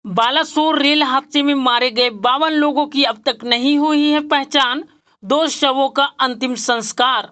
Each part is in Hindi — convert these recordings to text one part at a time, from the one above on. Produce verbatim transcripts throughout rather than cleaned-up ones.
बालासोर रेल हादसे में मारे गए बावन लोगों की अब तक नहीं हुई है पहचान। दो शवों का अंतिम संस्कार।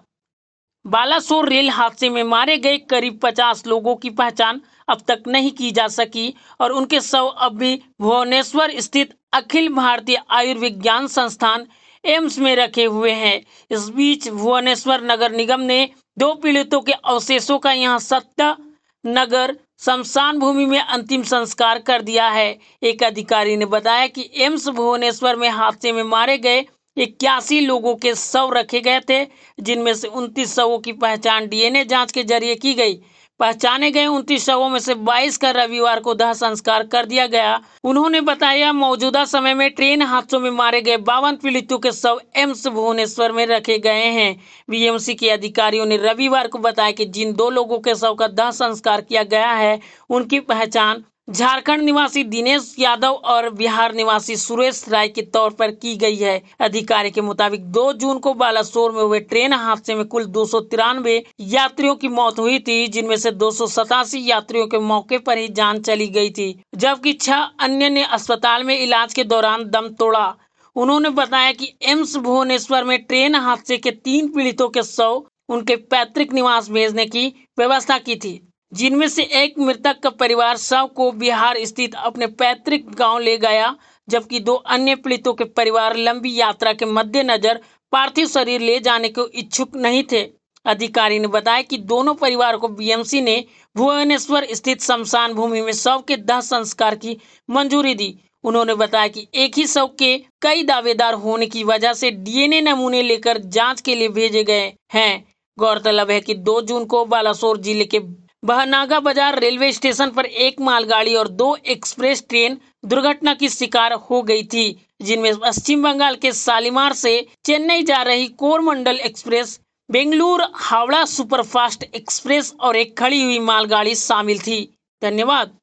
बालासोर रेल हादसे में मारे गए करीब पचास लोगों की पहचान अब तक नहीं की जा सकी और उनके शव अब भी भुवनेश्वर स्थित अखिल भारतीय आयुर्विज्ञान संस्थान एम्स में रखे हुए हैं। इस बीच भुवनेश्वर नगर निगम ने दो पीड़ितों के अवशेषों का यहां सत्य नगर शमशान भूमि में अंतिम संस्कार कर दिया है। एक अधिकारी ने बताया कि एम्स भुवनेश्वर में हादसे में मारे गए इक्यासी लोगों के शव रखे गए थे, जिनमें से उनतीस शवों की पहचान डीएनए जांच के जरिए की गई। पहचाने गए उनतीस शवों में से बाईस का रविवार को दाह संस्कार कर दिया गया। उन्होंने बताया, मौजूदा समय में ट्रेन हादसों में मारे गए बावन पीड़ितों के शव एम्स भुवनेश्वर में रखे गए हैं। बीएमसी के अधिकारियों ने रविवार को बताया कि जिन दो लोगों के शव का दाह संस्कार किया गया है, उनकी पहचान झारखंड निवासी दिनेश यादव और बिहार निवासी सुरेश राय के तौर पर की गई है। अधिकारी के मुताबिक दो जून को बालासोर में हुए ट्रेन हादसे में कुल दो सौ तिरानवे यात्रियों की मौत हुई थी, जिनमें से दो सौ सतासी यात्रियों के मौके पर ही जान चली गई थी, जबकि छह अन्य ने अस्पताल में इलाज के दौरान दम तोड़ा। उन्होंने बताया कि एम्स भुवनेश्वर में ट्रेन हादसे के तीन पीड़ितों के शव उनके पैतृक निवास भेजने की व्यवस्था की थी, जिनमें से एक मृतक का परिवार शव को बिहार स्थित अपने पैतृक गांव ले गया, जबकि दो अन्य पीड़ितों के परिवार लंबी यात्रा के मद्देनजर पार्थिव शरीर ले जाने को इच्छुक नहीं थे। अधिकारी ने बताया कि दोनों परिवार को बीएमसी ने भुवनेश्वर स्थित शमशान भूमि में शव के दाह संस्कार की मंजूरी दी। उन्होंने बताया कि एक ही शव के कई दावेदार होने की वजह से डीएनए नमूने लेकर जांच के लिए भेजे गए हैं। गौरतलब है कि दो जून को बालासोर जिले के बहनागा बाजार रेलवे स्टेशन पर एक मालगाड़ी और दो एक्सप्रेस ट्रेन दुर्घटना की शिकार हो गई थी, जिनमें पश्चिम बंगाल के शालीमार से चेन्नई जा रही Coromandel express, Bengaluru Howrah superfast express और एक खड़ी हुई मालगाड़ी शामिल थी। धन्यवाद।